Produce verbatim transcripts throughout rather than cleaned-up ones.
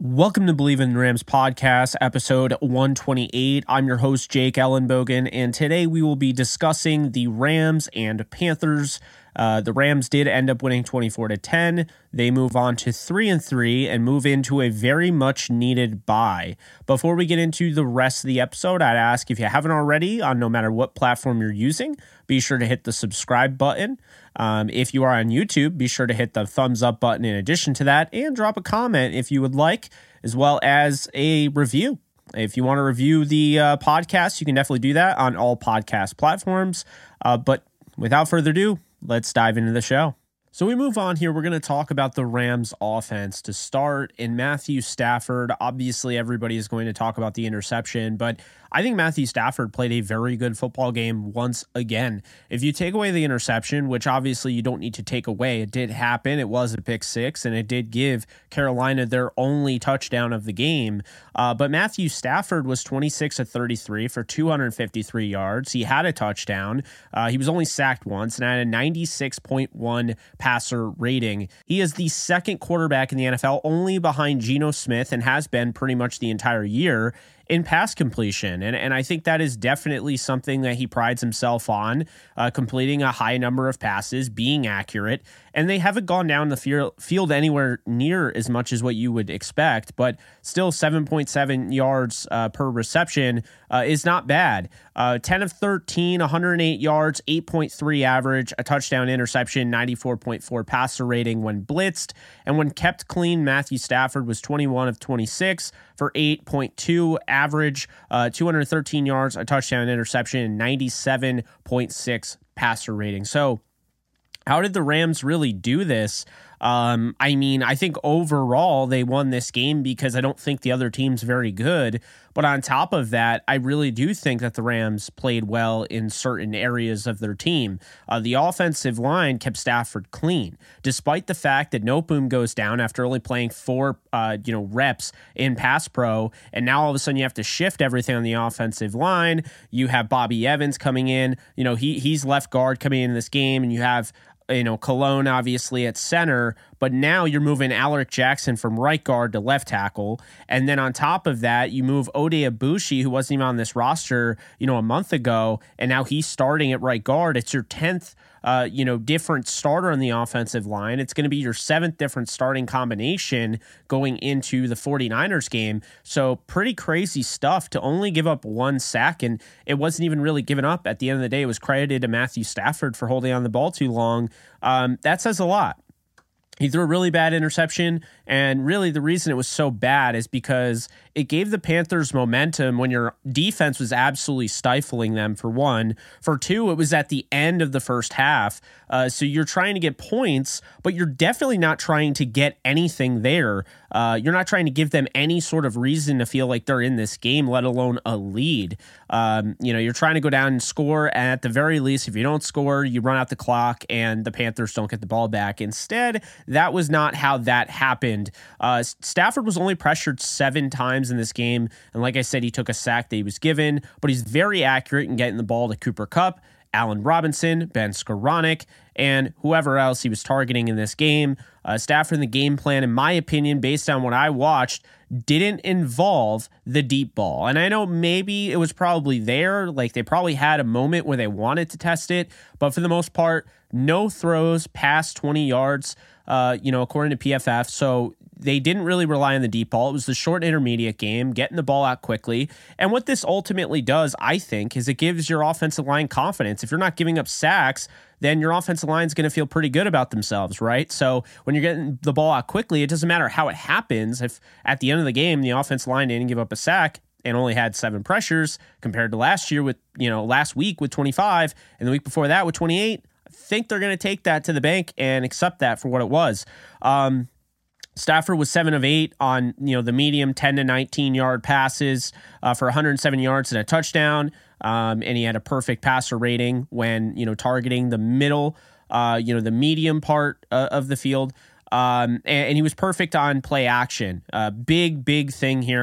Welcome to Believe in Rams podcast, episode one twenty-eight. I'm your host, Jake Ellenbogen, and today we will be discussing the Rams and Panthers. Uh, the Rams did end up winning twenty-four to ten. They move on to three and three and move into a very much needed bye. Before we get into the rest of the episode, I'd ask if you haven't already, on no matter what platform you're using, be sure to hit the subscribe button. Um, if you are on YouTube, be sure to hit the thumbs up button in addition to that, and drop a comment if you would like, as well as a review. If you want to review the uh, podcast, you can definitely do that on all podcast platforms. Uh, but without further ado, let's dive into the show. So we move on here. We're going to talk about the Rams offense to start. In Matthew Stafford, obviously everybody is going to talk about the interception, but I think Matthew Stafford played a very good football game once again. If you take away the interception, which obviously you don't need to take away, it did happen. It was a pick six, and it did give Carolina their only touchdown of the game. Uh, but Matthew Stafford was twenty-six of thirty-three for two hundred fifty-three yards. He had a touchdown. Uh, he was only sacked once and had a ninety-six point one passer rating. He is the second quarterback in the N F L, only behind Geno Smith, and has been pretty much the entire year in pass completion. And, and I think that is definitely something that he prides himself on, uh, completing a high number of passes, being accurate. And they haven't gone down the field, field anywhere near as much as what you would expect, but still seven point seven yards uh, per reception uh, is not bad. Uh, ten of thirteen, one hundred eight yards, eight point three average, a touchdown, interception, ninety-four point four passer rating when blitzed. And when kept clean, Matthew Stafford was twenty-one of twenty-six for eight point two average, uh, two hundred thirteen yards, a touchdown, interception, ninety-seven point six passer rating. So how did the Rams really do this? Um, I mean, I think overall they won this game because I don't think the other team's very good. But on top of that, I really do think that the Rams played well in certain areas of their team. Uh, the offensive line kept Stafford clean, despite the fact that Noteboom goes down after only playing four, uh, you know, reps in pass pro, and now all of a sudden you have to shift everything on the offensive line. You have Bobby Evans coming in. You know, he he's left guard coming in this game, and you have, you know, Cologne obviously at center, but now you're moving Alaric Jackson from right guard to left tackle. And then on top of that, you move Ode Abushi, who wasn't even on this roster, you know, a month ago, and now he's starting at right guard. It's your tenth, uh, you know, different starter on the offensive line. It's going to be your seventh different starting combination going into the 49ers game. So pretty crazy stuff to only give up one sack, and it wasn't even really given up. At the end of the day, it was credited to Matthew Stafford for holding on the ball too long. Um, that says a lot. He threw a really bad interception, and really the reason it was so bad is because it gave the Panthers momentum when your defense was absolutely stifling them, for one. For two, it was at the end of the first half, uh, so you're trying to get points, but you're definitely not trying to get anything there. Uh, you're not trying to give them any sort of reason to feel like they're in this game, let alone a lead. Um, you know, you're trying to go down and score, and at the very least, if you don't score, you run out the clock, and the Panthers don't get the ball back. Instead, that was not how that happened. Uh, Stafford was only pressured seven times in this game, and like I said, he took a sack that he was given, but he's very accurate in getting the ball to Cooper Kupp, Allen Robinson, Ben Skoranek, and whoever else he was targeting in this game. Uh, Stafford in the game plan, in my opinion, based on what I watched, didn't involve the deep ball. And I know maybe it was probably there, like they probably had a moment where they wanted to test it, but for the most part, no throws past twenty yards, uh, you know, according to P F F. So they didn't really rely on the deep ball. It was the short intermediate game, getting the ball out quickly. And what this ultimately does, I think, is it gives your offensive line confidence. If you're not giving up sacks, then your offensive line is going to feel pretty good about themselves, right? So when you're getting the ball out quickly, it doesn't matter how it happens. If at the end of the game, the offensive line didn't give up a sack and only had seven pressures compared to last year with, you know, last week with twenty-five and the week before that with twenty-eight, I think they're going to take that to the bank and accept that for what it was. Um, Stafford was seven of eight on, you know, the medium ten to nineteen yard passes uh, for one hundred seven yards and a touchdown. Um, and he had a perfect passer rating when, you know, targeting the middle, uh, you know, the medium part uh, of the field. Um, and, and he was perfect on play action. Uh, big, big thing here.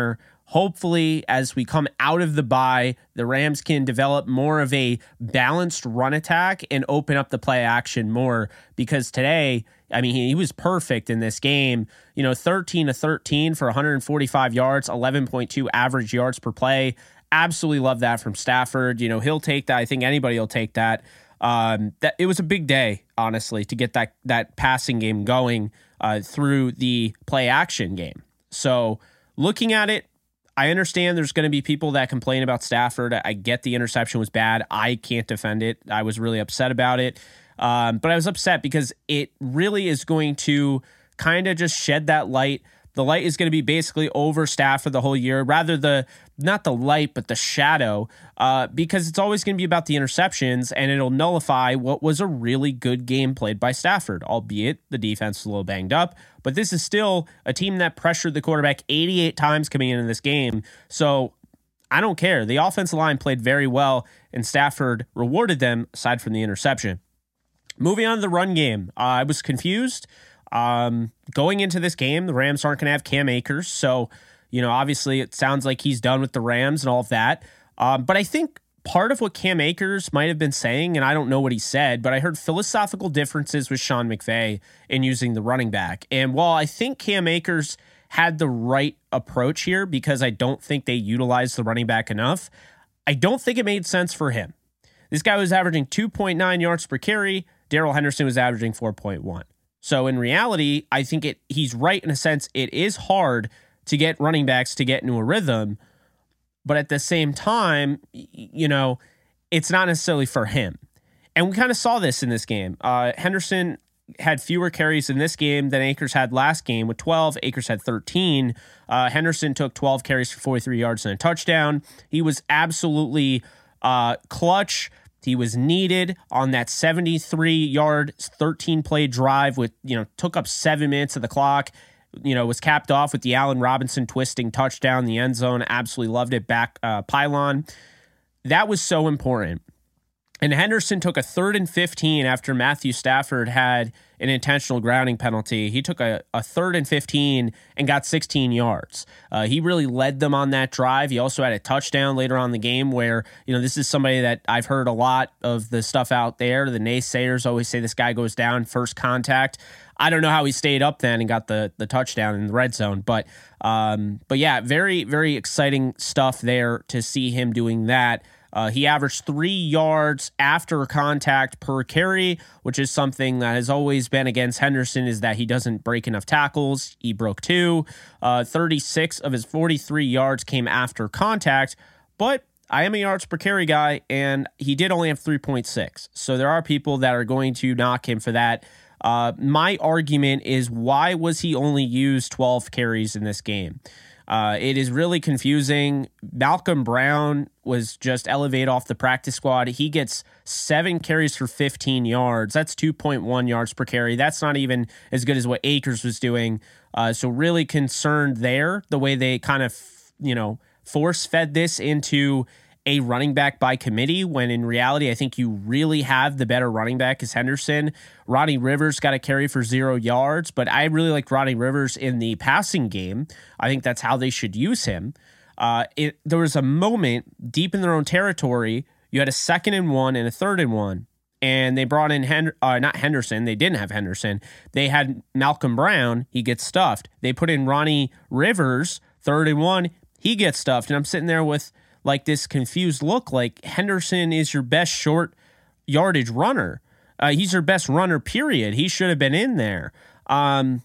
hopefully, as we come out of the bye, the Rams can develop more of a balanced run attack and open up the play action more. Because today, I mean, he, he was perfect in this game. You know, thirteen to thirteen for one hundred forty-five yards, eleven point two average yards per play. Absolutely love that from Stafford. You know, he'll take that. I think anybody will take that. Um, that it was a big day, honestly, to get that that passing game going uh, through the play action game. So looking at it, I understand there's going to be people that complain about Stafford. I get the interception was bad. I can't defend it. I was really upset about it. Um, but I was upset because it really is going to kind of just shed that light. The light is going to be basically over Stafford the whole year, rather the, not the light, but the shadow, uh, because it's always going to be about the interceptions, and it'll nullify what was a really good game played by Stafford, albeit the defense was a little banged up. But this is still a team that pressured the quarterback eighty-eight times coming into this game. So I don't care. The offensive line played very well, and Stafford rewarded them aside from the interception. Moving on to the run game, uh, I was confused. Um, going into this game, the Rams aren't going to have Cam Akers. So, you know, obviously it sounds like he's done with the Rams and all of that. Um, but I think part of what Cam Akers might have been saying, and I don't know what he said, but I heard philosophical differences with Sean McVay in using the running back. And while I think Cam Akers had the right approach here, because I don't think they utilized the running back enough, I don't think it made sense for him. This guy was averaging two point nine yards per carry. Darrell Henderson was averaging four point one. So in reality, I think it he's right in a sense. It is hard to get running backs to get into a rhythm, but at the same time, you know, it's not necessarily for him. And we kind of saw this in this game. Uh, Henderson had fewer carries in this game than Akers had last game with twelve. Akers had thirteen. Uh, Henderson took twelve carries for forty-three yards and a touchdown. He was absolutely uh, clutch. He was needed on that seventy-three yard, thirteen play drive with, you know, took up seven minutes of the clock, you know, was capped off with the Allen Robinson twisting touchdown in the end zone. Absolutely loved it. Back uh, pylon. That was so important. And Henderson took a third and fifteen after Matthew Stafford had an intentional grounding penalty. He took a, a third and fifteen and got sixteen yards. Uh, he really led them on that drive. He also had a touchdown later on in the game where, you know, this is somebody that I've heard a lot of the stuff out there. The naysayers always say this guy goes down first contact. I don't know how he stayed up then and got the the touchdown in the red zone. But, um, but yeah, very, very exciting stuff there to see him doing that. Uh, he averaged three yards after contact per carry, which is something that has always been against Henderson, is that he doesn't break enough tackles. He broke two. Uh, thirty-six of his forty-three yards came after contact, but I am a yards per carry guy, and he did only have three point six. So there are people that are going to knock him for that. Uh, my argument is, why was he only used twelve carries in this game? Uh, it is really confusing. Malcolm Brown was just elevated off the practice squad. He gets seven carries for fifteen yards. That's two point one yards per carry. That's not even as good as what Akers was doing. Uh, so really concerned there, the way they kind of, you know, force fed this into a running back by committee, when in reality, I think you really have the better running back is Henderson. Ronnie Rivers got a carry for zero yards, but I really liked Ronnie Rivers in the passing game. I think that's how they should use him. Uh, it, there was a moment deep in their own territory. You had a second and one and a third and one, and they brought in Hen- uh, not Henderson. They didn't have Henderson. They had Malcolm Brown. He gets stuffed. They put in Ronnie Rivers, third and one. He gets stuffed, and I'm sitting there with like this confused look, like Henderson is your best short yardage runner. Uh, he's your best runner, period. He should have been in there. Um,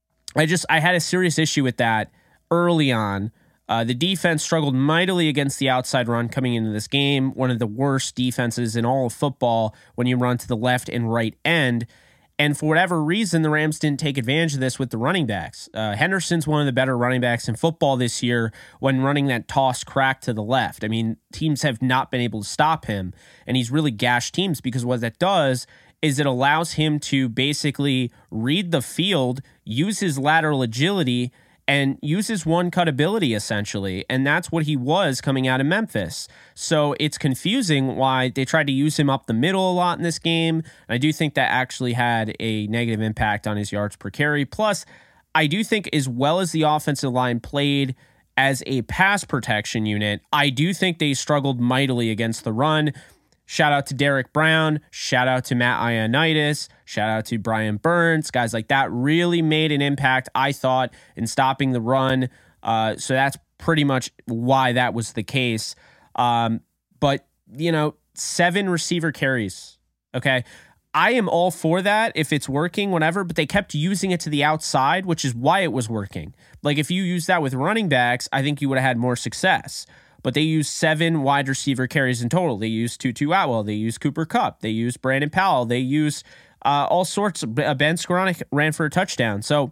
I just, I had a serious issue with that early on. Uh, the defense struggled mightily against the outside run coming into this game. One of the worst defenses in all of football when you run to the left and right end. And for whatever reason, the Rams didn't take advantage of this with the running backs. Uh, Henderson's one of the better running backs in football this year when running that toss crack to the left. I mean, teams have not been able to stop him, and he's really gashed teams because what that does is it allows him to basically read the field, use his lateral agility, and use his one-cut ability, essentially. And that's what he was coming out of Memphis. So it's confusing why they tried to use him up the middle a lot in this game. And I do think that actually had a negative impact on his yards per carry. Plus, I do think as well as the offensive line played as a pass protection unit, I do think they struggled mightily against the run. Shout out to Derek Brown. Shout out to Matt Ioannidis. Shout out to Brian Burns. Guys like that really made an impact, I thought, in stopping the run. Uh, so that's pretty much why that was the case. Um, but, you know, seven receiver carries. Okay. I am all for that if it's working, whatever, but they kept using it to the outside, which is why it was working. Like if you use that with running backs, I think you would have had more success. But they used seven wide receiver carries in total. They used Tutu Atwell. They used Cooper Kupp. They used Brandon Powell. They used uh, all sorts. Of, uh, Ben Skoranek ran for a touchdown. So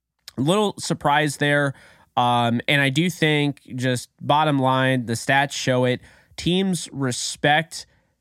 a little surprised there. Um, and I do think, just bottom line, the stats show it. Teams respect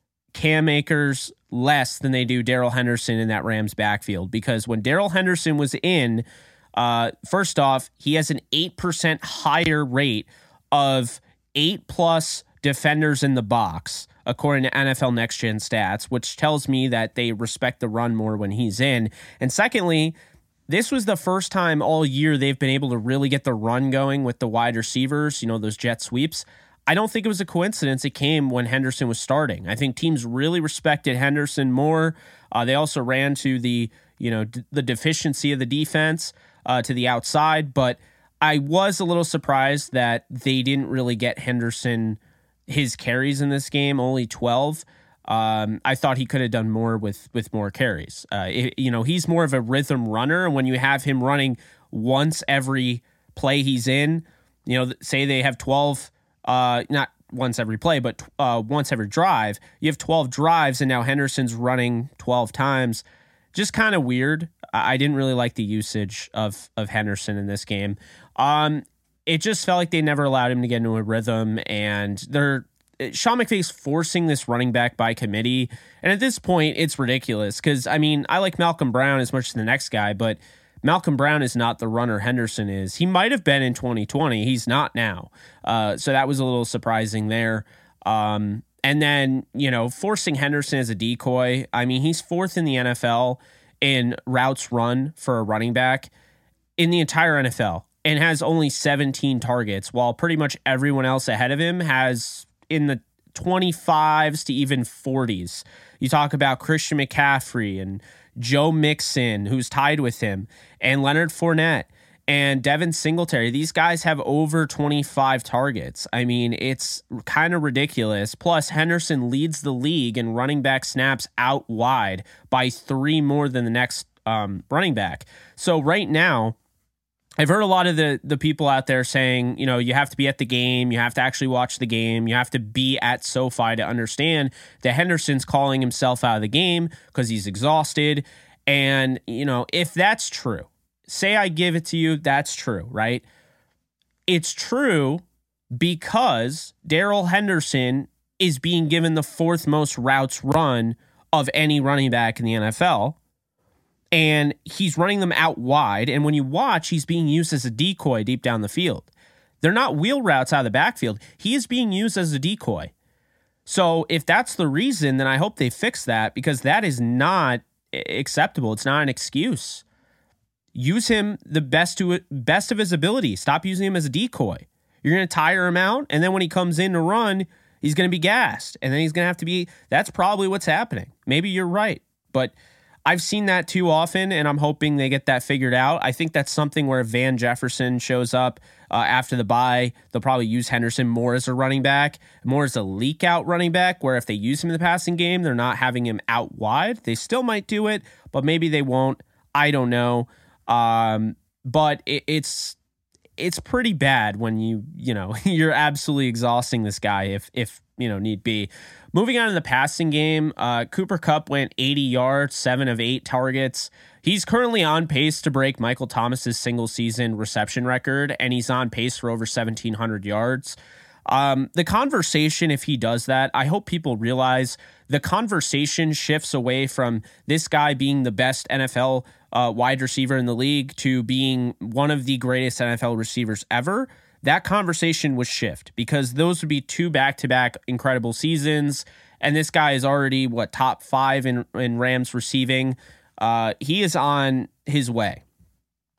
Cam Akers less than they do Darrell Henderson in that Rams backfield. Because when Darrell Henderson was in, uh, first off, he has an eight percent higher rate of eight plus defenders in the box, according to N F L Next Gen Stats, which tells me that they respect the run more when he's in. And secondly, this was the first time all year they've been able to really get the run going with the wide receivers, you know, those jet sweeps. I don't think it was a coincidence it came when Henderson was starting. I think teams really respected Henderson more. Uh, they also ran to the, you know, d- the deficiency of the defense uh, to the outside, but I was a little surprised that they didn't really get Henderson his carries in this game, only twelve. Um, I thought he could have done more with with more carries. Uh, it, you know, he's more of a rhythm runner, and when you have him running once every play he's in, you know, say they have twelve, uh, not once every play, but uh, once every drive, you have twelve drives, and now Henderson's running twelve times. Just kind of weird. I didn't really like the usage of of Henderson in this game. Um, it just felt like they never allowed him to get into a rhythm, and they're Sean McVay's forcing this running back by committee. And at this point, it's ridiculous because, I mean, I like Malcolm Brown as much as the next guy, but Malcolm Brown is not the runner Henderson is. He might have been in twenty twenty. He's not now. Uh, so that was a little surprising there. Um, and then, you know, forcing Henderson as a decoy. I mean, he's fourth in the N F L in routes run for a running back in the entire N F L and has only seventeen targets, while pretty much everyone else ahead of him has in the twenty-fives to even forties. You talk about Christian McCaffrey and Joe Mixon, who's tied with him, and Leonard Fournette and Devin Singletary. These guys have over twenty-five targets. I mean, it's kind of ridiculous. Plus, Henderson leads the league in running back snaps out wide by three more than the next um, running back. So right now, I've heard a lot of the, the people out there saying, you know, you have to be at the game. You have to actually watch the game. You have to be at SoFi to understand that Henderson's calling himself out of the game because he's exhausted. And, you know, if that's true, say I give it to you, that's true, right? It's true because Darrell Henderson is being given the fourth most routes run of any running back in the N F L. And he's running them out wide. And when you watch, he's being used as a decoy deep down the field. They're not wheel routes out of the backfield. He is being used as a decoy. So if that's the reason, then I hope they fix that, because that is not acceptable. It's not an excuse. Use him the best to best of his ability. Stop using him as a decoy. You're going to tire him out, and then when he comes in to run, he's going to be gassed. And then he's going to have to be, that's probably what's happening. Maybe you're right. But I've seen that too often, and I'm hoping they get that figured out. I think that's something where if Van Jefferson shows up uh, after the bye, they'll probably use Henderson more as a running back, more as a leak out running back, where if they use him in the passing game, they're not having him out wide. They still might do it, but maybe they won't. I don't know. Um, but it, it's it's pretty bad when you, you know, you're absolutely exhausting this guy if, if you know, need be. Moving on to the passing game, uh, Cooper Kupp went eighty yards, seven of eight targets. He's currently on pace to break Michael Thomas's single season reception record, and he's on pace for over seventeen hundred yards. Um, the conversation, if he does that, I hope people realize the conversation shifts away from this guy being the best N F L uh, wide receiver in the league to being one of the greatest N F L receivers ever. That conversation would shift, because those would be two back-to-back incredible seasons. And this guy is already, what, top five in, in Rams receiving. Uh, he is on his way.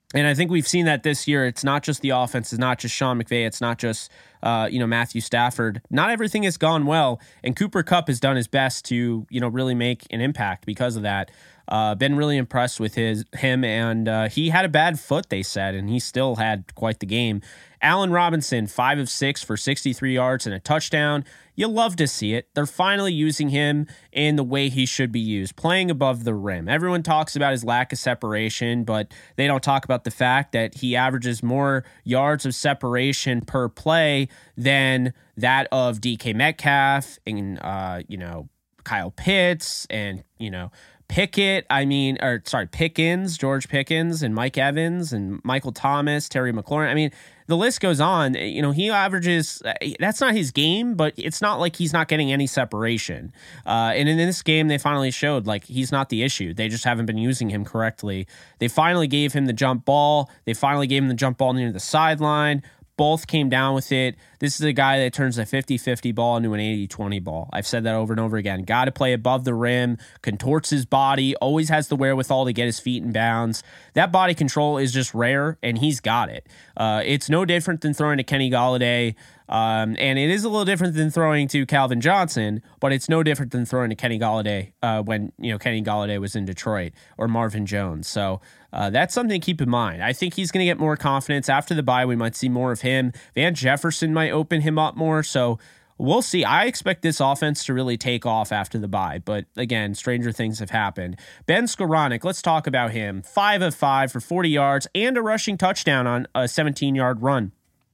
And I think we've seen that this year. It's not just the offense. It's not just Sean McVay. It's not just, uh, you know, Matthew Stafford. Not everything has gone well. And Cooper Kupp has done his best to, you know, really make an impact because of that. Uh, been really impressed with his him. And uh, he had a bad foot, they said, and he still had quite the game. Allen Robinson, five of six for sixty-three yards and a touchdown. You love to see it. They're finally using him in the way he should be used, playing above the rim. Everyone talks about his lack of separation, but they don't talk about the fact that he averages more yards of separation per play than that of D K Metcalf and, uh, you know, Kyle Pitts and, you know, Pickett, I mean, or sorry, Pickens, George Pickens, and Mike Evans, and Michael Thomas, Terry McLaurin. I mean, the list goes on. You know, he averages, that's not his game, but it's not like he's not getting any separation. Uh, and in this game, they finally showed, like, he's not the issue. They just haven't been using him correctly. They finally gave him the jump ball. They finally gave him the jump ball near the sideline. Both came down with it. This is a guy that turns a fifty-fifty ball into an eighty-twenty ball. I've said that over and over again. Got to play above the rim, contorts his body, always has the wherewithal to get his feet in bounds. That body control is just rare, and he's got it. Uh, it's no different than throwing to Kenny Golladay, um, and it is a little different than throwing to Calvin Johnson, but it's no different than throwing to Kenny Golladay uh, when you know Kenny Golladay was in Detroit, or Marvin Jones. So uh, that's something to keep in mind. I think he's going to get more confidence. After the bye, we might see more of him. Van Jefferson might open him up more, so we'll see. I expect this offense to really take off after the bye, but again, stranger things have happened. Ben Skowronek, let's talk about him. Five of five for forty yards and a rushing touchdown on a seventeen-yard run.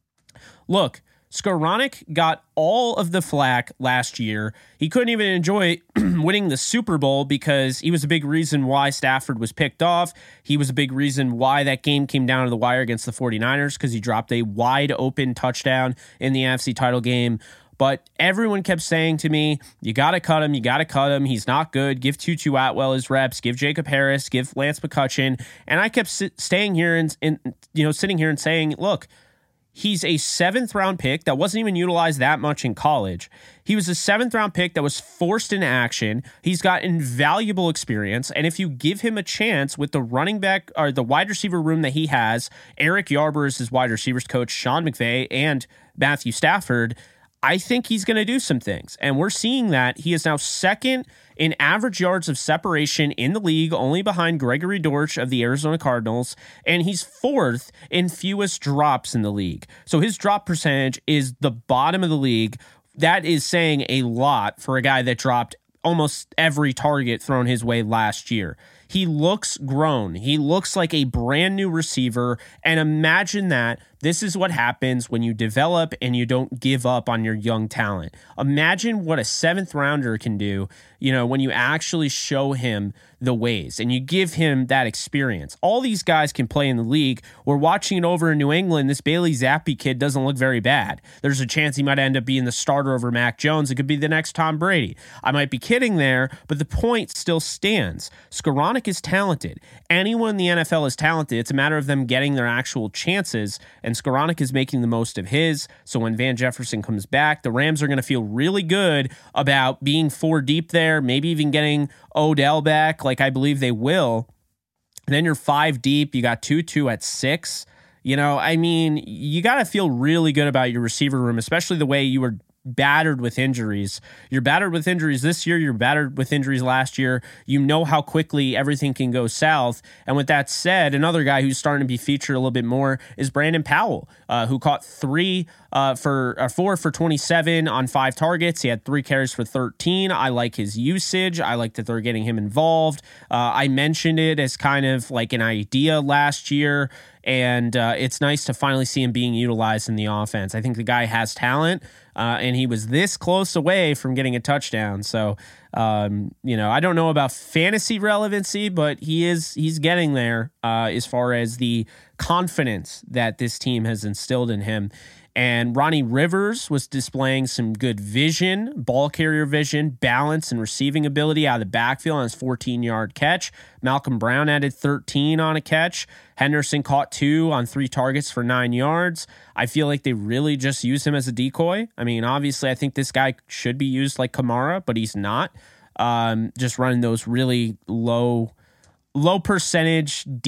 Look, Skowronek got all of the flack last year. He couldn't even enjoy winning the Super Bowl because he was a big reason why Stafford was picked off. He was a big reason why that game came down to the wire against the 49ers because he dropped a wide open touchdown in the N F C title game. But everyone kept saying to me, you got to cut him, you got to cut him. He's not good. Give Tutu Atwell his reps. Give Jacob Harris. Give Lance McCutcheon. And I kept sit, staying here and, and, you know, sitting here and saying, look, he's a seventh round pick that wasn't even utilized that much in college. He was a seventh round pick that was forced into action. He's got invaluable experience. And if you give him a chance with the running back or the wide receiver room that he has, Eric Yarber is his wide receivers coach, Sean McVay, and Matthew Stafford, I think he's going to do some things. And we're seeing that. He is now second in average yards of separation in the league, only behind Gregory Dortch of the Arizona Cardinals. And he's fourth in fewest drops in the league. So his drop percentage is the bottom of the league. That is saying a lot for a guy that dropped almost every target thrown his way last year. He looks grown. He looks like a brand new receiver. And imagine that. This is what happens when you develop and you don't give up on your young talent. Imagine what a seventh rounder can do, you know, when you actually show him the ways and you give him that experience. All these guys can play in the league. We're watching it over in New England. This Bailey Zappi kid doesn't look very bad. There's a chance he might end up being the starter over Mac Jones. It could be the next Tom Brady. I might be kidding there, but the point still stands. Skowronek is talented. Anyone in the N F L is talented. It's a matter of them getting their actual chances, and Skowronek is making the most of his. So when Van Jefferson comes back, the Rams are going to feel really good about being four deep there, maybe even getting Odell back, like I believe they will. And then you're five deep. You got Tutu at six. You know, I mean, you got to feel really good about your receiver room, especially the way you were battered with injuries. You're battered with injuries this year. You're battered with injuries last year. You know how quickly everything can go south. And with that said, another guy who's starting to be featured a little bit more is Brandon Powell, uh, who caught three uh, for uh, four for twenty-seven on five targets. He had three carries for thirteen. I like his usage. I like that they're getting him involved. Uh, I mentioned it as kind of like an idea last year. And uh, it's nice to finally see him being utilized in the offense. I think the guy has talent, uh, and he was this close away from getting a touchdown. So, um, you know, I don't know about fantasy relevancy, but he is he's getting there uh, as far as the confidence that this team has instilled in him. And Ronnie Rivers was displaying some good vision, ball carrier vision, balance, and receiving ability out of the backfield on his fourteen-yard catch. Malcolm Brown added thirteen on a catch. Henderson caught two on three targets for nine yards. I feel like they really just use him as a decoy. I mean, obviously, I think this guy should be used like Kamara, but he's not. Um, just running those really low, low percentage, deep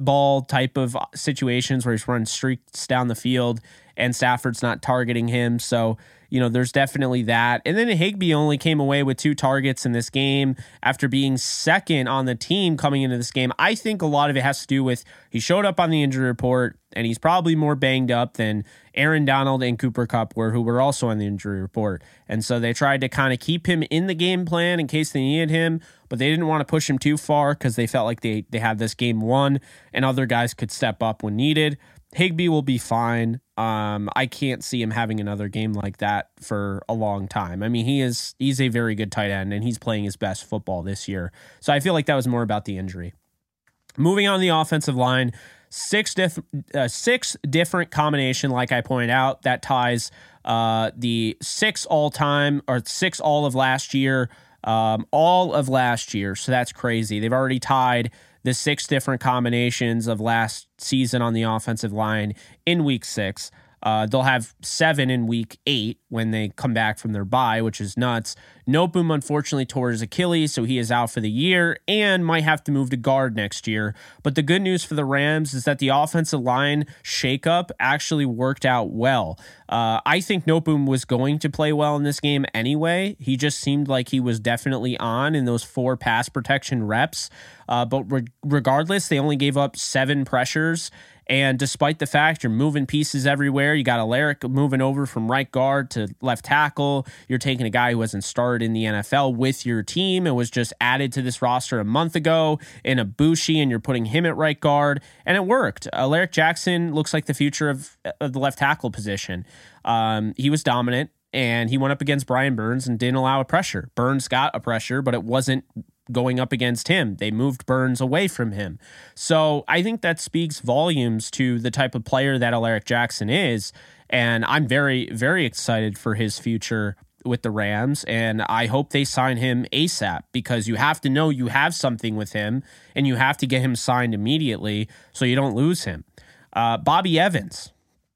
ball type of situations where he's running streaks down the field and Stafford's not targeting him. So, you know, there's definitely that. And then Higbee only came away with two targets in this game after being second on the team coming into this game. I think a lot of it has to do with he showed up on the injury report and he's probably more banged up than Aaron Donald and Cooper Kupp were, who were also on the injury report. And so they tried to kind of keep him in the game plan in case they needed him, but they didn't want to push him too far because they felt like they, they had this game won and other guys could step up when needed. Higbee will be fine. Um, I can't see him having another game like that for a long time. I mean, he is he's a very good tight end, and he's playing his best football this year. So I feel like that was more about the injury. Moving on the offensive line, six diff- uh, six different combination, like I pointed out, that ties uh, the six all-time or six all of last year, um, all of last year. So that's crazy. They've already tied the six different combinations of last season on the offensive line in week six. Uh, they'll have seven in week eight when they come back from their bye, which is nuts. Noteboom unfortunately tore his Achilles, so he is out for the year and might have to move to guard next year. But the good news for the Rams is that the offensive line shakeup actually worked out well. Uh, I think Noteboom was going to play well in this game anyway. He just seemed like he was definitely on in those four pass protection reps. Uh, but re- regardless, they only gave up seven pressures. And despite the fact you're moving pieces everywhere, you got Alaric moving over from right guard to left tackle. You're taking a guy who hasn't started in the N F L with your team and was just added to this roster a month ago in Ibushi, and you're putting him at right guard, and it worked. Alaric Jackson looks like the future of, of the left tackle position. Um, he was dominant, and he went up against Brian Burns and didn't allow a pressure. Burns got a pressure, but it wasn't going up against him. They moved Burns away from him. So I think that speaks volumes to the type of player that Alaric Jackson is. And I'm very, very excited for his future with the Rams. And I hope they sign him ASAP, because you have to know you have something with him and you have to get him signed immediately so you don't lose him. Uh, Bobby Evans.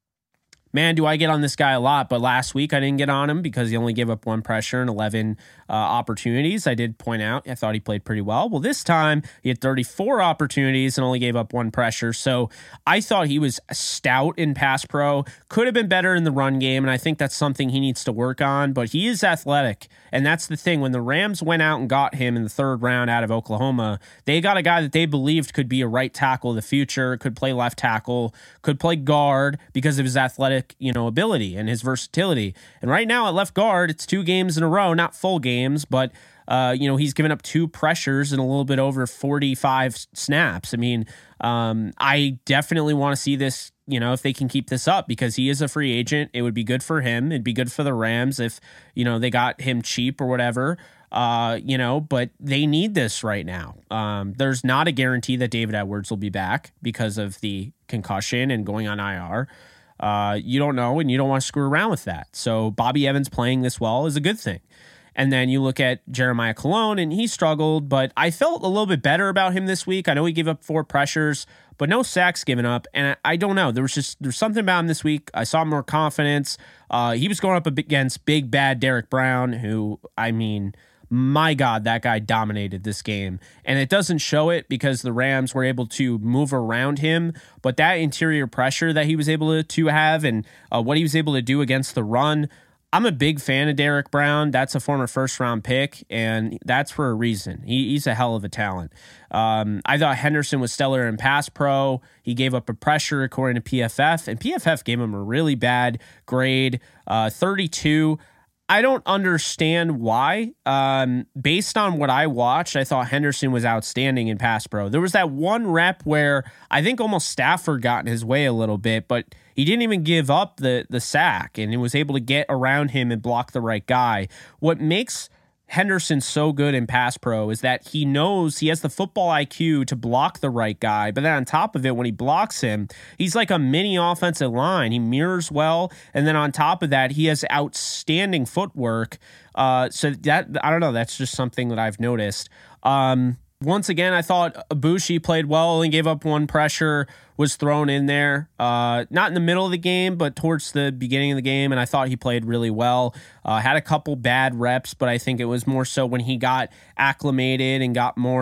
Man, do I get on this guy a lot, but last week I didn't get on him because he only gave up one pressure and eleven uh, opportunities. I did point out I thought he played pretty well. Well, this time he had thirty-four opportunities and only gave up one pressure. So I thought he was stout in pass pro, could have been better in the run game, and I think that's something he needs to work on, but he is athletic, and that's the thing. When the Rams went out and got him in the third round out of Oklahoma, they got a guy that they believed could be a right tackle of the future, could play left tackle, could play guard because of his athletic, you know, ability and his versatility. And right now at left guard, it's two games in a row, not full games, but uh, you know, he's given up two pressures and a little bit over forty-five snaps. I mean, um, I definitely want to see this, you know, if they can keep this up, because he is a free agent. It would be good for him. It'd be good for the Rams if, you know, they got him cheap or whatever. Uh, you know, but they need this right now. Um, there's not a guarantee that David Edwards will be back because of the concussion and going on I R. Uh, you don't know, and you don't want to screw around with that. So Bobby Evans playing this well is a good thing. And then you look at Jeremiah Colon, and he struggled, but I felt a little bit better about him this week. I know he gave up four pressures, but no sacks given up. And I, I don't know. There was just there's something about him this week. I saw more confidence. Uh, he was going up against big, bad Derek Brown, who, I mean, my God, that guy dominated this game. And it doesn't show it because the Rams were able to move around him. But that interior pressure that he was able to, to have and uh, what he was able to do against the run, I'm a big fan of Derek Brown. That's a former first-round pick, and that's for a reason. He, he's a hell of a talent. Um, I thought Henderson was stellar in pass pro. He gave up a pressure according to P F F, and P F F gave him a really bad grade, uh, thirty-two. I don't understand why. Um, based on what I watched, I thought Henderson was outstanding in pass pro. There was that one rep where I think almost Stafford got in his way a little bit, but he didn't even give up the the sack, and he was able to get around him and block the right guy. What makes Henderson so good in pass pro is that he knows he has the football I Q to block the right guy, but then on top of it, when he blocks him, he's like a mini offensive line. He mirrors well, and then on top of that, he has outstanding footwork. Uh, so that, I don't know, that's just something that I've noticed. Um, once again, I thought Ibushi played well, only gave up one pressure, was thrown in there. Uh, not in the middle of the game, but towards the beginning of the game, and I thought he played really well. Uh, had a couple bad reps, but I think it was more so when he got acclimated and got more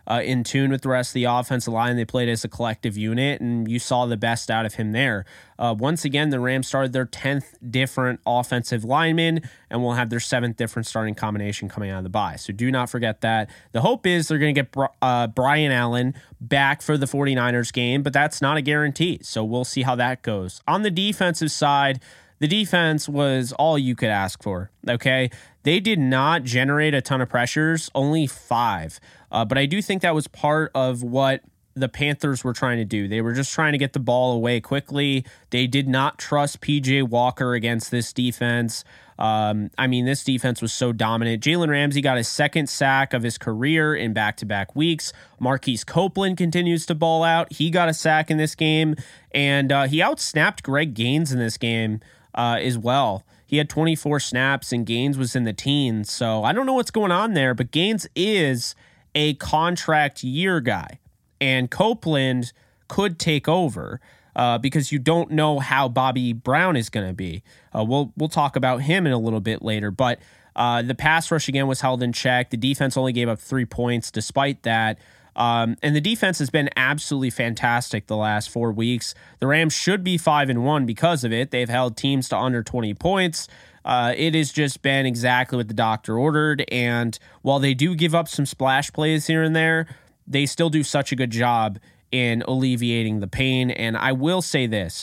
uh, in tune with the rest of the offensive line. They played as a collective unit, and you saw the best out of him there. Uh, once again, the Rams started their tenth different offensive linemen, and will have their seventh different starting combination coming out of the bye. So do not forget that. The hope is they're going to get uh, Brian Allen back for the 49ers game, but that's not a guarantee. So we'll see how that goes. On the defensive side, the defense was all you could ask for, okay? They did not generate a ton of pressures, only five. Uh, but I do think that was part of what the Panthers were trying to do. They were just trying to get the ball away quickly. They did not trust P J Walker against this defense. Um, I mean, this defense was so dominant. Jalen Ramsey got his second sack of his career in back-to-back weeks. Marquise Copeland continues to ball out. He got a sack in this game, and uh, he outsnapped Greg Gaines in this game uh, as well. He had twenty-four snaps, and Gaines was in the teens. So I don't know what's going on there, but Gaines is a contract year guy, and Copeland could take over. Uh, because you don't know how Bobby Brown is going to be. Uh, we'll we'll talk about him in a little bit later. But uh, the pass rush, again, was held in check. The defense only gave up three points despite that. Um, and the defense has been absolutely fantastic the last four weeks. The Rams should be five and one because of it. They've held teams to under twenty points. Uh, it has just been exactly what the doctor ordered. And while they do give up some splash plays here and there, they still do such a good job in alleviating the pain. And I will say this,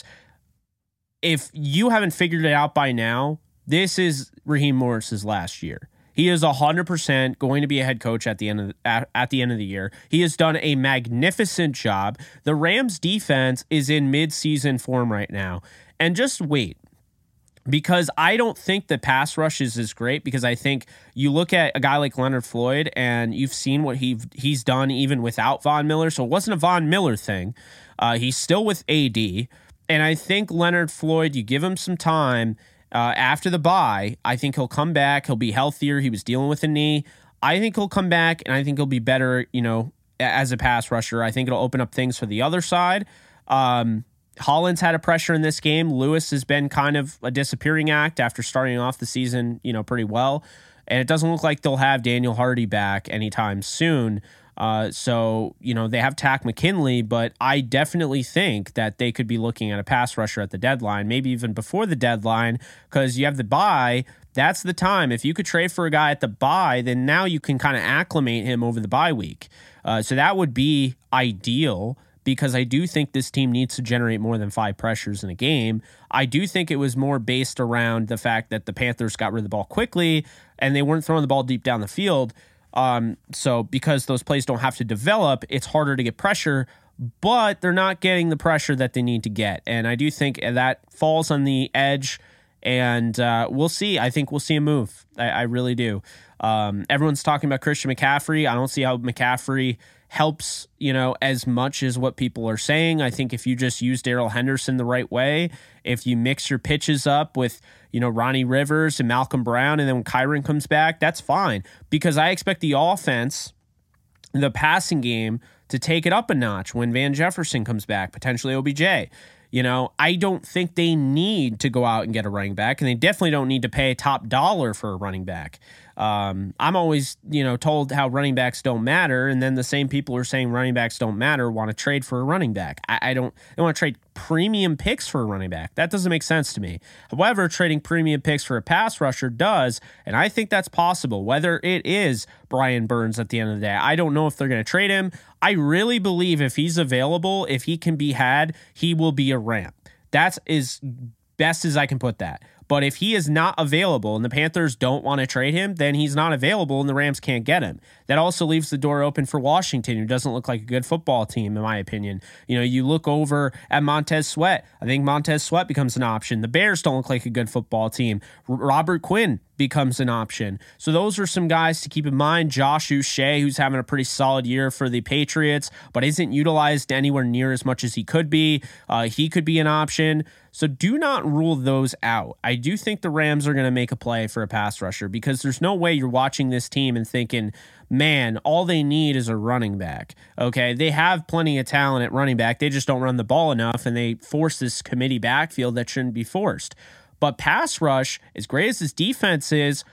if you haven't figured it out by now, this is Raheem Morris's last year. He is one hundred percent going to be a head coach at the end of the, at, at the end of the year. He has done a magnificent job. The Rams defense is in mid-season form right now. And just wait, because I don't think the pass rush is as great, because I think you look at a guy like Leonard Floyd and you've seen what he he's done even without Von Miller. So it wasn't a Von Miller thing. Uh, he's still with A D. And I think Leonard Floyd, you give him some time uh, after the bye, I think he'll come back. He'll be healthier. He was dealing with a knee. I think he'll come back, and I think he'll be better, you know, as a pass rusher. I think it'll open up things for the other side. Um, Hollins had a pressure in this game. Lewis has been kind of a disappearing act after starting off the season, you know, pretty well. And it doesn't look like they'll have Daniel Hardy back anytime soon. Uh, so, you know, they have Takk McKinley, but I definitely think that they could be looking at a pass rusher at the deadline, maybe even before the deadline, because you have the bye. That's the time. If you could trade for a guy at the bye, then now you can kind of acclimate him over the bye week. Uh, so that would be ideal, because I do think this team needs to generate more than five pressures in a game. I do think it was more based around the fact that the Panthers got rid of the ball quickly and they weren't throwing the ball deep down the field. Um, so because those plays don't have to develop, it's harder to get pressure, but they're not getting the pressure that they need to get. And I do think that falls on the edge, and uh, we'll see. I think we'll see a move. I, I really do. Um, everyone's talking about Christian McCaffrey. I don't see how McCaffrey helps, you know, as much as what people are saying. I think if you just use Darrell Henderson the right way, if you mix your pitches up with, you know, Ronnie Rivers and Malcolm Brown, and then when Kyren comes back, that's fine, because I expect the offense, the passing game, to take it up a notch when Van Jefferson comes back, potentially O B J. You know, I don't think they need to go out and get a running back, and they definitely don't need to pay top dollar for a running back. Um, I'm always, you know, told how running backs don't matter, and then the same people who are saying running backs don't matter want to trade for a running back. I, I don't, they want to trade premium picks for a running back. That doesn't make sense to me. However, trading premium picks for a pass rusher does, and I think that's possible, whether it is Brian Burns at the end of the day. I don't know if they're going to trade him. I really believe if he's available, if he can be had, he will be a Ram. That's as best as I can put that. But if he is not available and the Panthers don't want to trade him, then he's not available and the Rams can't get him. That also leaves the door open for Washington, who doesn't look like a good football team, in my opinion. You know, you look over at Montez Sweat. I think Montez Sweat becomes an option. The Bears don't look like a good football team. R- Robert Quinn becomes an option. So those are some guys to keep in mind. Josh Uche, who's having a pretty solid year for the Patriots, but isn't utilized anywhere near as much as he could be. Uh, he could be an option. So do not rule those out. I do think the Rams are going to make a play for a pass rusher, because there's no way you're watching this team and thinking, man, all they need is a running back. Okay, they have plenty of talent at running back. They just don't run the ball enough, and they force this committee backfield that shouldn't be forced. But pass rush, as great as this defense is,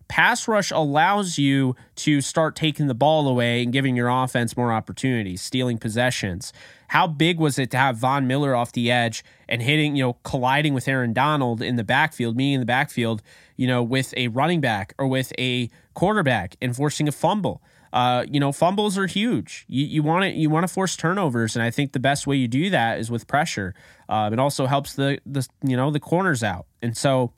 pass rush allows you to start taking the ball away and giving your offense more opportunities, stealing possessions. How big was it to have Von Miller off the edge and hitting, you know, colliding with Aaron Donald in the backfield, meaning in the backfield, you know, with a running back or with a quarterback and forcing a fumble? Uh, you know, fumbles are huge. You you want to you want to force turnovers, and I think the best way you do that is with pressure. Um, it also helps the the you know the corners out, and so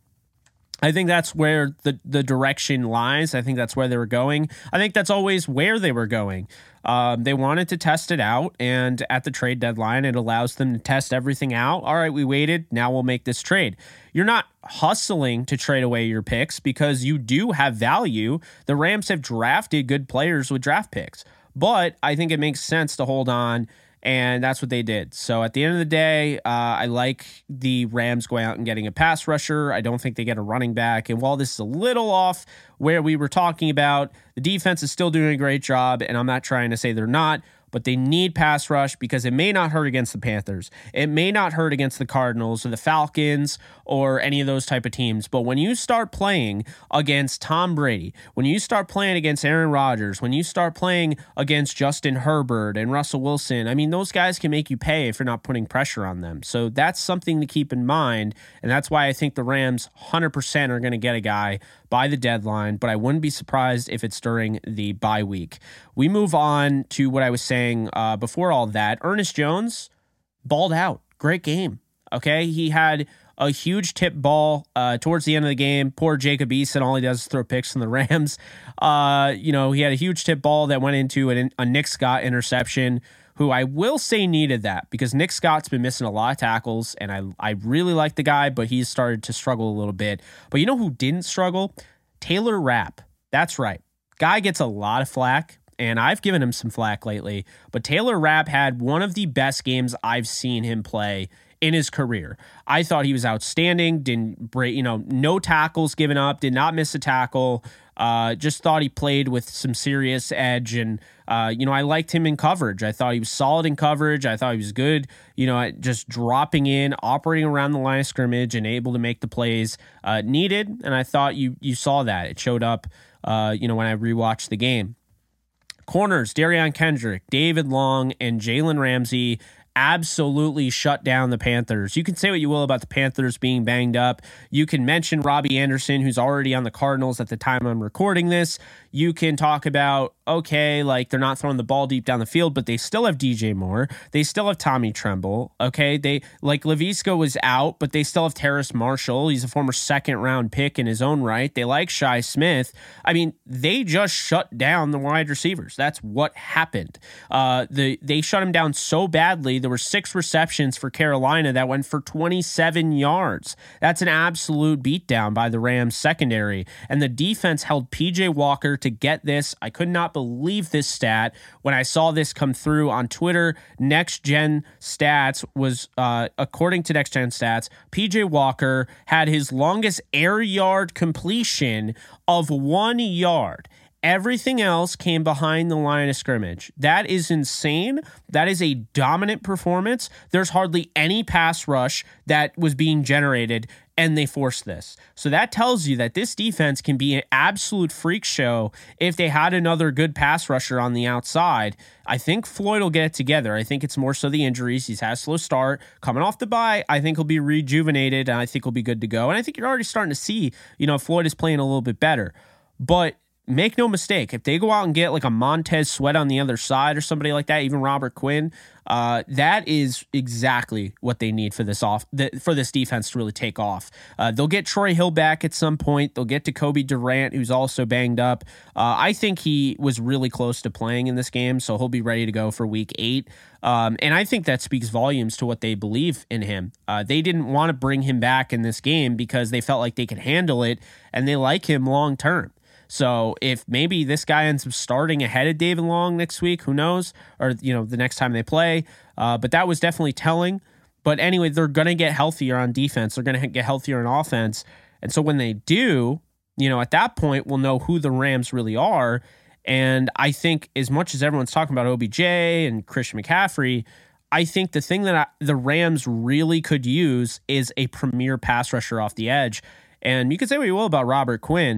I think that's where the, the direction lies. I think that's where they were going. I think that's always where they were going. Um, they wanted to test it out, and at the trade deadline, it allows them to test everything out. All right, we waited. Now we'll make this trade. You're not hustling to trade away your picks because you do have value. The Rams have drafted good players with draft picks, but I think it makes sense to hold on. And that's what they did. So at the end of the day, uh, I like the Rams going out and getting a pass rusher. I don't think they get a running back. And while this is a little off where we were talking about, the defense is still doing a great job. And I'm not trying to say they're not, but they need pass rush because it may not hurt against the Panthers. It may not hurt against the Cardinals or the Falcons or any of those type of teams. But when you start playing against Tom Brady, when you start playing against Aaron Rodgers, when you start playing against Justin Herbert and Russell Wilson, I mean, those guys can make you pay if you're not putting pressure on them. So that's something to keep in mind. And that's why I think the Rams one hundred percent are going to get a guy by the deadline, but I wouldn't be surprised if it's during the bye week. We move on to what I was saying uh, before all that. Ernest Jones balled out. Great game. Okay, he had a huge tip ball uh, towards the end of the game. Poor Jacob Eason, all he does is throw picks from the Rams. Uh, you know, he had a huge tip ball that went into an, a Nick Scott interception, who I will say needed that because Nick Scott's been missing a lot of tackles, and I I really like the guy, but he's started to struggle a little bit. But you know who didn't struggle? Taylor Rapp. That's right. Guy gets a lot of flack, and I've given him some flack lately, but Taylor Rapp had one of the best games I've seen him play in his career. I thought he was outstanding, didn't break, you know, no tackles given up, did not miss a tackle. Uh, just thought he played with some serious edge, and uh, you know, I liked him in coverage. I thought he was solid in coverage. I thought he was good, you know, at just dropping in, operating around the line of scrimmage, and able to make the plays uh, needed. And I thought you you saw that it showed up, uh, you know, when I rewatched the game. Corners: Darion Kendrick, David Long, and Jalen Ramsey absolutely shut down the Panthers. You can say what you will about the Panthers being banged up. You can mention Robbie Anderson, who's already on the Cardinals at the time I'm recording this. You can talk about, okay, like they're not throwing the ball deep down the field, but they still have D J Moore. They still have Tommy Tremble. Okay, they like Laviska was out, but they still have Terrace Marshall. He's a former second round pick in his own right. They like Shi Smith. I mean, they just shut down the wide receivers. That's what happened. Uh, the they shut him down so badly. There were six receptions for Carolina that went for twenty-seven yards. That's an absolute beatdown by the Rams secondary. And the defense held P J Walker to get this. I could not believe this stat when I saw this come through on Twitter. Next Gen Stats was, uh, according to Next Gen Stats, P J Walker had his longest air yard completion of one yard. Everything else came behind the line of scrimmage. That is insane. That is a dominant performance. There's hardly any pass rush that was being generated, and they forced this. So that tells you that this defense can be an absolute freak show if they had another good pass rusher on the outside. I think Floyd will get it together. I think it's more so the injuries. He's had a slow start. Coming off the bye, I think he'll be rejuvenated, and I think he'll be good to go. And I think you're already starting to see, you know, Floyd is playing a little bit better. But make no mistake, if they go out and get like a Montez Sweat on the other side or somebody like that, even Robert Quinn, uh, that is exactly what they need for this off the, for this defense to really take off. Uh, they'll get Troy Hill back at some point. They'll get Jacoby Durant, who's also banged up. Uh, I think he was really close to playing in this game, so he'll be ready to go for week eight. Um, and I think that speaks volumes to what they believe in him. Uh, they didn't want to bring him back in this game because they felt like they could handle it, and they like him long term. So if maybe this guy ends up starting ahead of David Long next week, who knows? Or, you know, the next time they play. Uh, but that was definitely telling. But anyway, they're going to get healthier on defense. They're going to get healthier on offense. And so when they do, you know, at that point, we'll know who the Rams really are. And I think as much as everyone's talking about O B J and Christian McCaffrey, I think the thing that I, the Rams really could use is a premier pass rusher off the edge. And you can say what you will about Robert Quinn.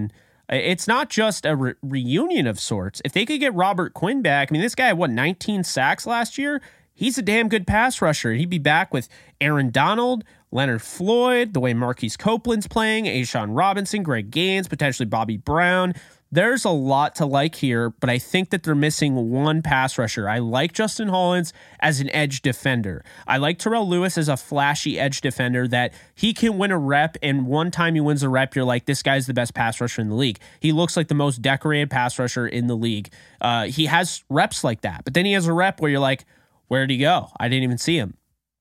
It's not just a re- reunion of sorts. If they could get Robert Quinn back, I mean, this guy had, what, nineteen sacks last year? He's a damn good pass rusher. He'd be back with Aaron Donald, Leonard Floyd, the way Marquise Copeland's playing, A'Shawn Robinson, Greg Gaines, potentially Bobby Brown. There's a lot to like here, but I think that they're missing one pass rusher. I like Justin Hollins as an edge defender. I like Terrell Lewis as a flashy edge defender that he can win a rep, and one time he wins a rep, you're like, this guy's the best pass rusher in the league. He looks like the most decorated pass rusher in the league. Uh, he has reps like that, but then he has a rep where you're like, where'd he go? I didn't even see him.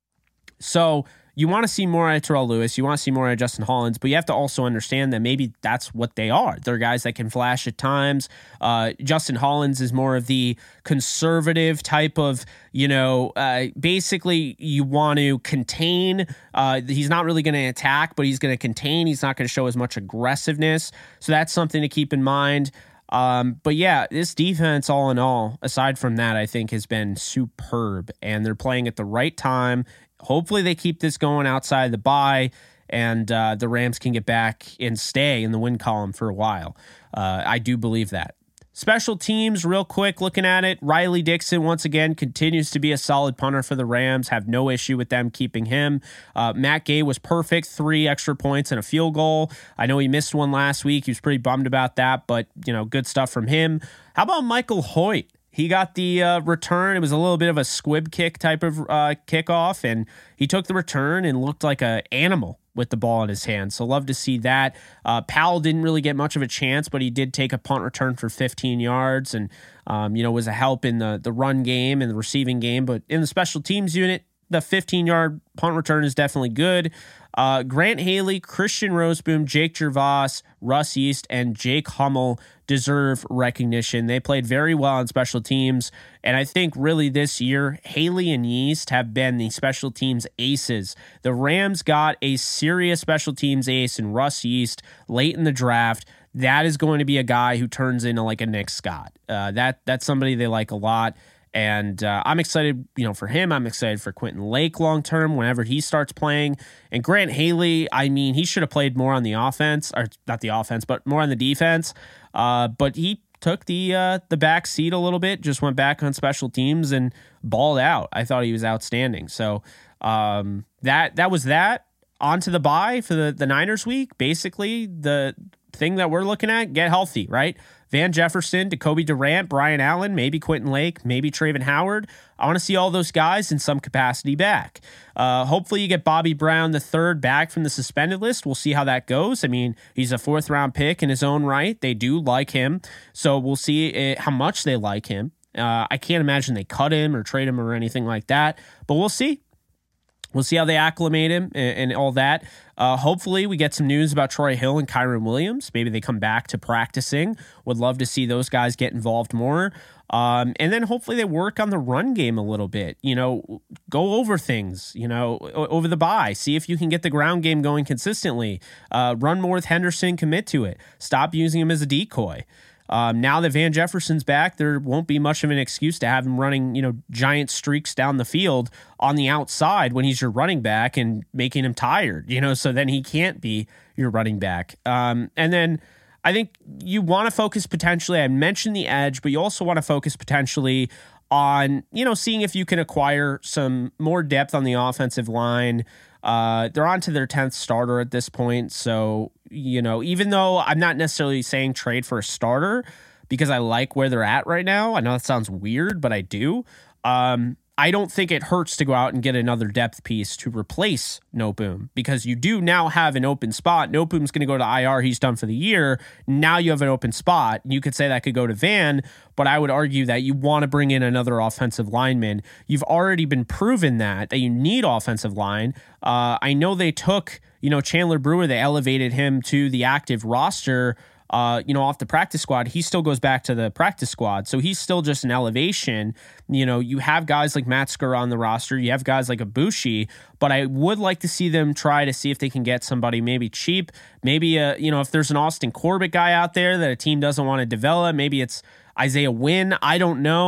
So you want to see more out of Terrell Lewis. You want to see more out of Justin Hollins, but you have to also understand that maybe that's what they are. They're guys that can flash at times. Uh, Justin Hollins is more of the conservative type of, you know, uh, basically you want to contain. Uh, he's not really going to attack, but he's going to contain. He's not going to show as much aggressiveness. So that's something to keep in mind. Um, but yeah, this defense, all in all, aside from that, I think has been superb, and they're playing at the right time. Hopefully they keep this going outside the bye, and uh, the Rams can get back and stay in the win column for a while. Uh, I do believe that. Special teams, real quick, looking at it, Riley Dixon, once again, continues to be a solid punter for the Rams. Have no issue with them keeping him. Uh, Matt Gay was perfect, three extra points and a field goal. I know he missed one last week. He was pretty bummed about that, but, you know, good stuff from him. How about Michael Hoyt? He got the uh, return. It was a little bit of a squib kick type of uh, kickoff, and he took the return and looked like an animal with the ball in his hand. So love to see that. Uh, Powell didn't really get much of a chance, but he did take a punt return for fifteen yards and, um, you know, was a help in the, the run game and the receiving game. But in the special teams unit, the fifteen-yard punt return is definitely good. Uh, Grant Haley, Christian Roseboom, Jake Gervais, Russ East, and Jake Hummel deserve recognition. They played very well on special teams, and I think really this year, Haley and Yeast have been the special teams aces. The Rams got a serious special teams ace in Russ Yeast late in the draft. That is going to be a guy who turns into like a Nick Scott. Uh, that that's somebody they like a lot. And uh, I'm excited, you know, for him. I'm excited for Quentin Lake long term whenever he starts playing. And Grant Haley, I mean, he should have played more on the offense, or not the offense, but more on the defense. Uh, but he took the uh, the back seat a little bit, just went back on special teams and balled out. I thought he was outstanding. So um, that that was that. On to the bye for the, the Niners week. Basically, the thing that we're looking at, get healthy, right? Van Jefferson, Jacoby Durant, Brian Allen, maybe Quentin Lake, maybe Traven Howard. I want to see all those guys in some capacity back. Uh, hopefully you get Bobby Brown the third back from the suspended list. We'll see how that goes. I mean, he's a fourth round pick in his own right. They do like him. So we'll see it, how much they like him. Uh, I can't imagine they cut him or trade him or anything like that, but we'll see. We'll see how they acclimate him and, and all that. Uh, hopefully we get some news about Troy Hill and Kyron Williams. Maybe they come back to practicing. Would love to see those guys get involved more. Um, and then hopefully they work on the run game a little bit. You know, go over things, you know, over the bye. See if you can get the ground game going consistently. Uh, run more with Henderson, commit to it. Stop using him as a decoy. Um, now that Van Jefferson's back, there won't be much of an excuse to have him running, you know, giant streaks down the field on the outside when he's your running back and making him tired, you know, so then he can't be your running back. Um, and then I think you want to focus potentially, I mentioned the edge, but you also want to focus potentially on, you know, seeing if you can acquire some more depth on the offensive line. Uh, they're on to their tenth starter at this point. So, you know, even though I'm not necessarily saying trade for a starter because I like where they're at right now. I know that sounds weird, but I do. Um, I don't think it hurts to go out and get another depth piece to replace Noteboom because you do now have an open spot. Noteboom's going to go to I R. He's done for the year. Now you have an open spot. You could say that could go to Van, but I would argue that you want to bring in another offensive lineman. You've already been proven that, that you need offensive line. Uh, I know they took, you know, Chandler Brewer, they elevated him to the active roster, Uh, you know, off the practice squad. He still goes back to the practice squad. So he's still just an elevation. You know, you have guys like Matsker on the roster. You have guys like Ibushi, but I would like to see them try to see if they can get somebody maybe cheap. Maybe, uh, you know, if there's an Austin Corbett guy out there that a team doesn't want to develop, maybe it's Isaiah Wynn. I don't know.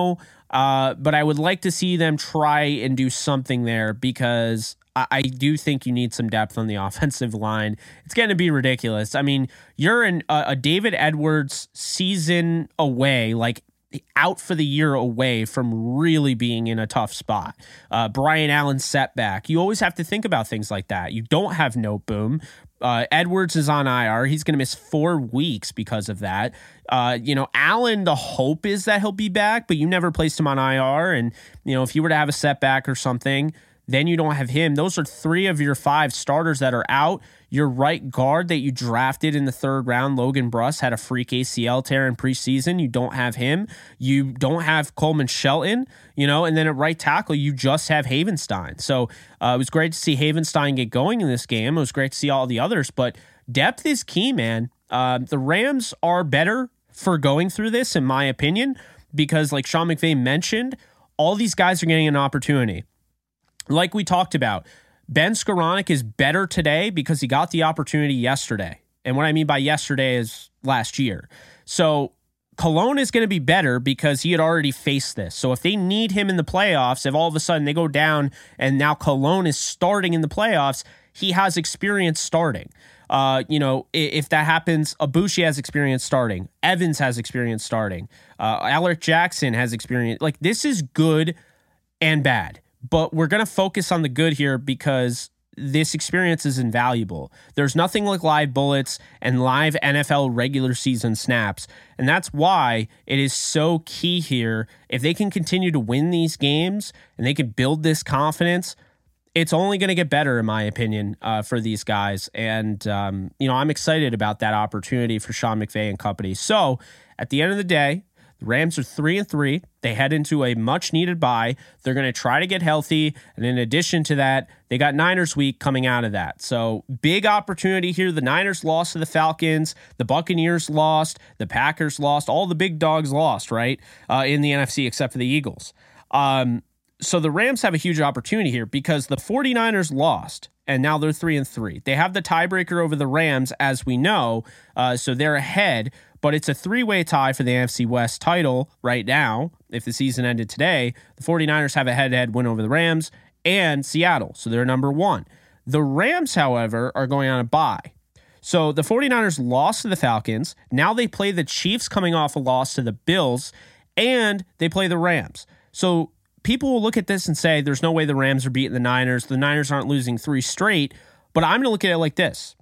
Uh, but I would like to see them try and do something there because I, I do think you need some depth on the offensive line. It's going to be ridiculous. I mean, you're in a, a David Edwards season away, like out for the year away from really being in a tough spot. Uh, Brian Allen setback. You always have to think about things like that. You don't have Noteboom. Uh, Edwards is on I R. He's going to miss four weeks because of that. Uh, you know, Allen, the hope is that he'll be back, but you never placed him on I R. And, you know, if you were to have a setback or something, then you don't have him. Those are three of your five starters that are out. Your right guard that you drafted in the third round, Logan Bruss, had a freak A C L tear in preseason. You don't have him. You don't have Coleman Shelton, you know, and then at right tackle, you just have Havenstein. So uh, it was great to see Havenstein get going in this game. It was great to see all the others, but depth is key, man. Uh, the Rams are better for going through this, in my opinion, because like Sean McVay mentioned, all these guys are getting an opportunity. Like we talked about, Ben Skoranek is better today because he got the opportunity yesterday. And what I mean by yesterday is last year. So Cologne is going to be better because he had already faced this. So if they need him in the playoffs, if all of a sudden they go down and now Cologne is starting in the playoffs, he has experience starting. Uh, you know, if that happens, Abushi has experience starting. Evans has experience starting. Uh, Alec Jackson has experience. Like, this is good and bad. But we're going to focus on the good here because this experience is invaluable. There's nothing like live bullets and live N F L regular season snaps. And that's why it is so key here. If they can continue to win these games and they can build this confidence, it's only going to get better, in my opinion, uh, for these guys. And, um, you know, I'm excited about that opportunity for Sean McVay and company. So at the end of the day, the Rams are three and three. They head into a much needed bye. They're going to try to get healthy. And in addition to that, they got Niners week coming out of that. So big opportunity here. The Niners lost to the Falcons. The Buccaneers lost. The Packers lost. All the big dogs lost, right? Uh, in the N F C except for the Eagles. Um, so the Rams have a huge opportunity here because the 49ers lost. And now they're three and three. They have the tiebreaker over the Rams, as we know. Uh, so they're ahead. But it's a three-way tie for the N F C West title right now. If the season ended today, the 49ers have a head-to-head win over the Rams and Seattle, so they're number one. The Rams, however, are going on a bye. So the 49ers lost to the Falcons. Now they play the Chiefs coming off a loss to the Bills, and they play the Rams. So people will look at this and say, there's no way the Rams are beating the Niners. The Niners aren't losing three straight. But I'm going to look at it like this.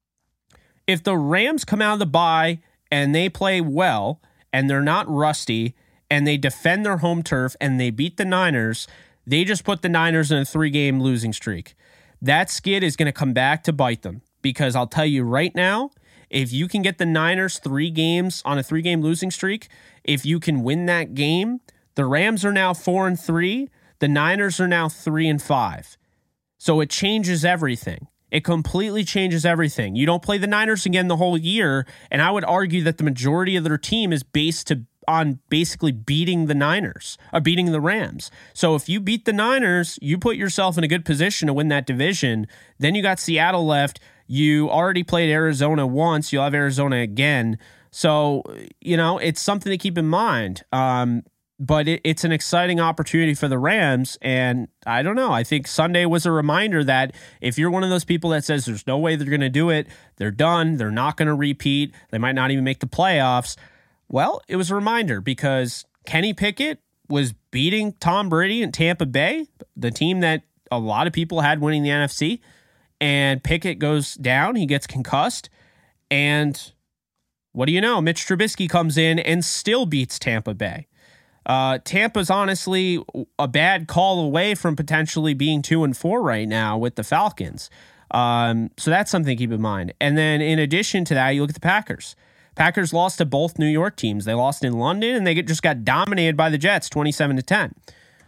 If the Rams come out of the bye and they play well, and they're not rusty, and they defend their home turf, and they beat the Niners, they just put the Niners in a three-game losing streak. That skid is going to come back to bite them, because I'll tell you right now, if you can get the Niners three games on a three-game losing streak, if you can win that game, the Rams are now four and three, the Niners are now three and five. So it changes everything. It completely changes everything. You don't play the Niners again the whole year, and I would argue that the majority of their team is based to on basically beating the Niners, or beating the Rams. So if you beat the Niners, you put yourself in a good position to win that division. Then you got Seattle left. You already played Arizona once. You'll have Arizona again. So, you know, it's something to keep in mind. Um, But it, it's an exciting opportunity for the Rams. And I don't know. I think Sunday was a reminder that if you're one of those people that says there's no way they're going to do it, they're done, they're not going to repeat, they might not even make the playoffs. Well, it was a reminder because Kenny Pickett was beating Tom Brady in Tampa Bay, the team that a lot of people had winning the N F C. And Pickett goes down. He gets concussed. And what do you know? Mitch Trubisky comes in and still beats Tampa Bay. Uh, Tampa's honestly a bad call away from potentially being two and four right now with the Falcons. Um, so that's something to keep in mind. And then in addition to that, you look at the Packers. Packers lost to both New York teams. They lost in London and they get, just got dominated by the Jets, twenty-seven to ten.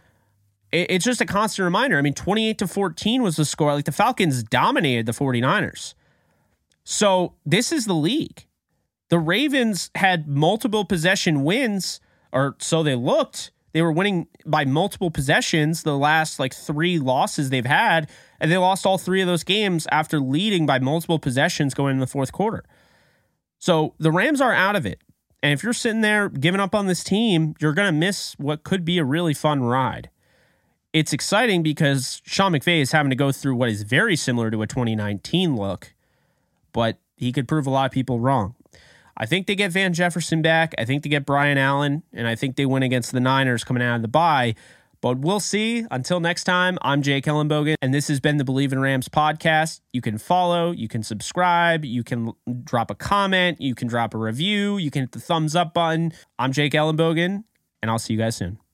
It, it's just a constant reminder. I mean, twenty-eight to fourteen was the score. Like the Falcons dominated the 49ers. So this is the league. The Ravens had multiple possession wins, or so they looked. They were winning by multiple possessions the last like three losses they've had, and they lost all three of those games after leading by multiple possessions going into the fourth quarter. So the Rams are out of it. And if you're sitting there giving up on this team, you're going to miss what could be a really fun ride. It's exciting because Sean McVay is having to go through what is very similar to a twenty nineteen look, but he could prove a lot of people wrong. I think they get Van Jefferson back. I think they get Brian Allen, and I think they win against the Niners coming out of the bye. But we'll see. Until next time, I'm Jake Ellenbogen, and this has been the Believe in Rams podcast. You can follow, you can subscribe, you can drop a comment, you can drop a review, you can hit the thumbs up button. I'm Jake Ellenbogen, and I'll see you guys soon.